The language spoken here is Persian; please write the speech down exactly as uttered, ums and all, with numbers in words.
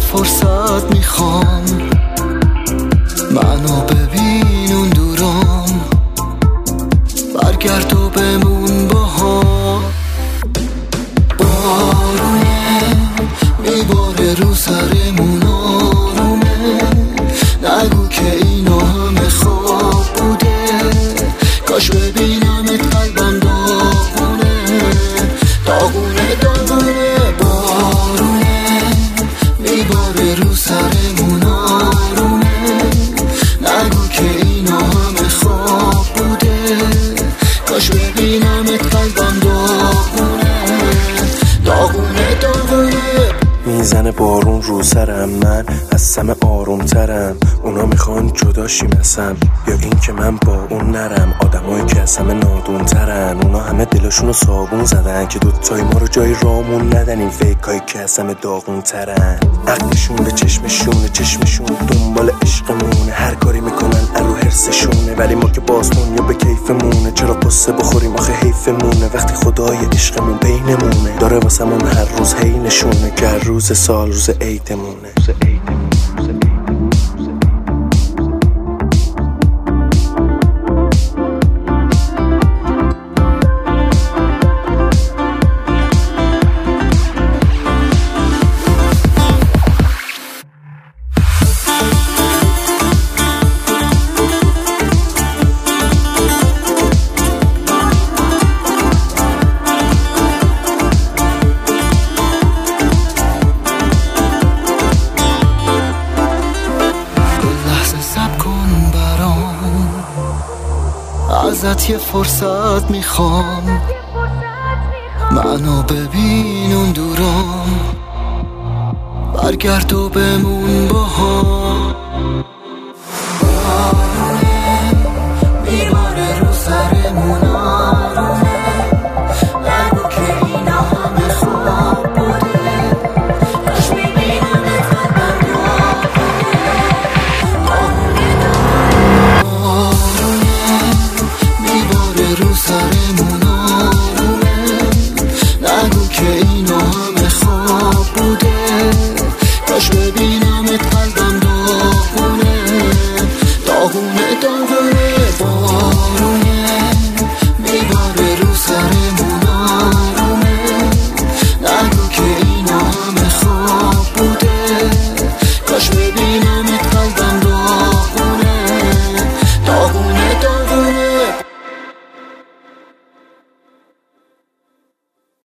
فرصت میخوام، منو ببین اون دورام، برگرد و بمون با هم. بارونه میباره رو سرمون آرومه، نگو که اینا همه خواب بوده، کاش ببینمت قلبم داغونه داغونه داغونه. بارونه میباره رو سرمون آرومه، نگو که اینا همه خواب بوده، کاش ببینمت قلبم داغونه داغونه داغونه. میزنه بارون رو سرم، من از سم آروم ترم، اونا میخوان جداشیم ازم، یا این که من با اون نرم. آدمایی که از همه نادون ترن، اونا همه دلشونو صابون زدن که دوتای ما رو جای رامون ندن. این فیکایی که از همه داغون ترن، عقلشون به چشمشونه، چشمشون دنبال عشقمونه، هر کاری میکنن ارو حرسشونه، ولی ما که بازمون یا به کیفمونه. چرا قصه بخوریم آخه حیفمونه، وقتی خدای عشقمون بینمونه، داره واسمون هر روز هی نشونه که هر روز سال روز عیدمونه. ازت یه فرصت میخوام، منو ببین اون دورام، برگرد و بمون با هم.